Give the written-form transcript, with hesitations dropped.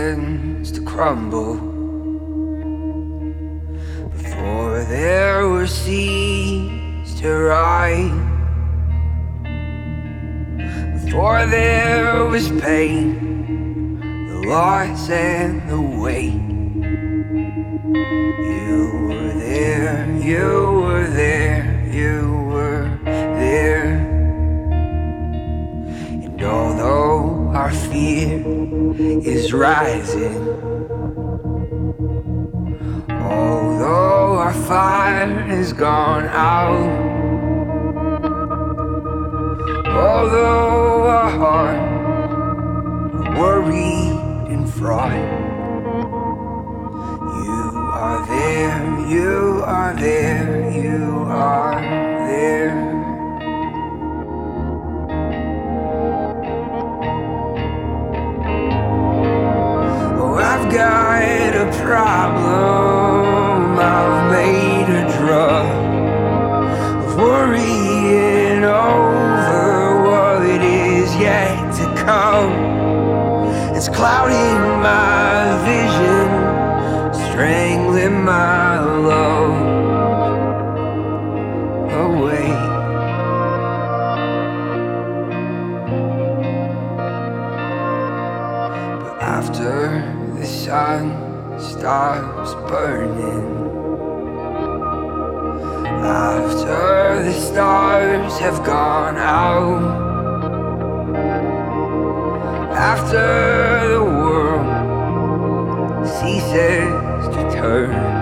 begins to crumble, before there were seas to rise, before there was pain, the loss and the weight. You were there, you were there, you were there. And although our fear is rising, although our fire has gone out, although our hearts are worried and fraught, you are there, you are there, you are there. Oh, I've got a problem, I've made a drug of worrying over what is yet to come. It's clouding my vision, strangling my love away. But after the sun starts burning, after the stars have gone out, after the world ceases to turn,